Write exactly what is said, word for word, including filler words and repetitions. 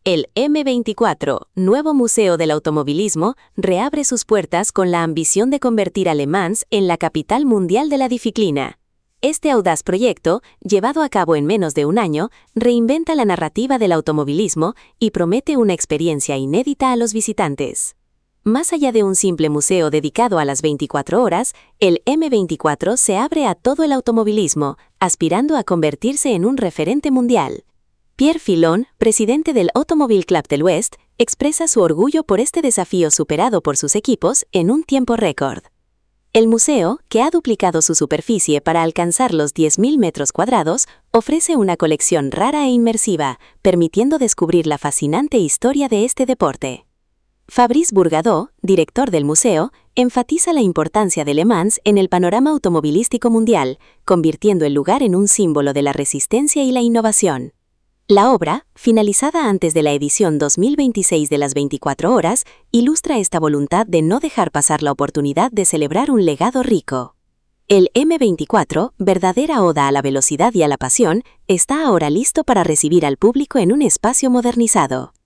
El eme veinticuatro, nuevo museo del automovilismo, reabre sus puertas con la ambición de convertir a Le Mans en la capital mundial de la disciplina. Este audaz proyecto, llevado a cabo en menos de un año, reinventa la narrativa del automovilismo y promete una experiencia inédita a los visitantes. Más allá de un simple museo dedicado a las veinticuatro horas, el eme veinticuatro se abre a todo el automovilismo, aspirando a convertirse en un referente mundial. Pierre Filon, presidente del Automobile Club del West, expresa su orgullo por este desafío superado por sus equipos en un tiempo récord. El museo, que ha duplicado su superficie para alcanzar los diez mil metros cuadrados, ofrece una colección rara e inmersiva, permitiendo descubrir la fascinante historia de este deporte. Fabrice Bourgadeau, director del museo, enfatiza la importancia de Le Mans en el panorama automovilístico mundial, convirtiendo el lugar en un símbolo de la resistencia y la innovación. La obra, finalizada antes de la edición dos mil veintiséis de las veinticuatro horas, ilustra esta voluntad de no dejar pasar la oportunidad de celebrar un legado rico. El eme veinticuatro, verdadera oda a la velocidad y a la pasión, está ahora listo para recibir al público en un espacio modernizado.